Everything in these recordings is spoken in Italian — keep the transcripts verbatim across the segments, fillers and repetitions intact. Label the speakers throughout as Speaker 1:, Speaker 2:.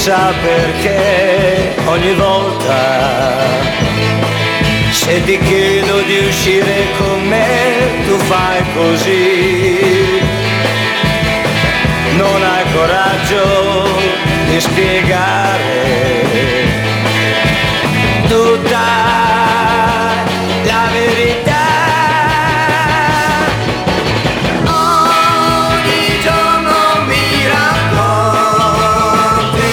Speaker 1: Chissà perché ogni volta se ti chiedo di uscire con me tu fai così. Non hai coraggio di spiegare tutta la verità. Ogni giorno mi racconti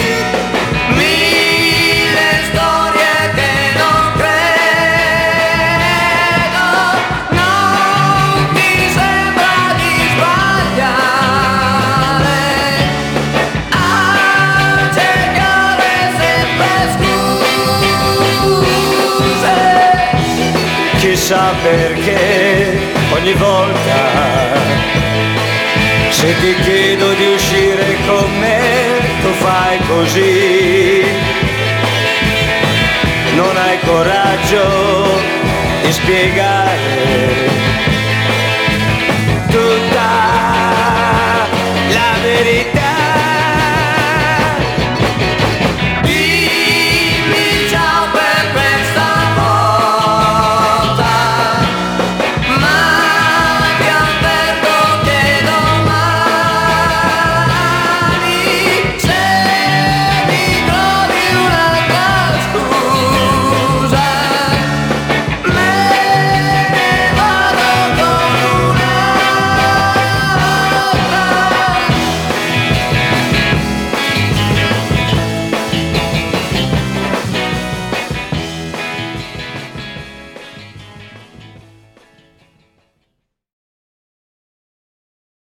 Speaker 1: mille storie che non credo. Non ti sembra di sbagliare a cercare sempre scuse. Chissà perché ogni volta se ti chiedo di uscire con me tu fai così. Non hai coraggio di spiegare tutta la verità.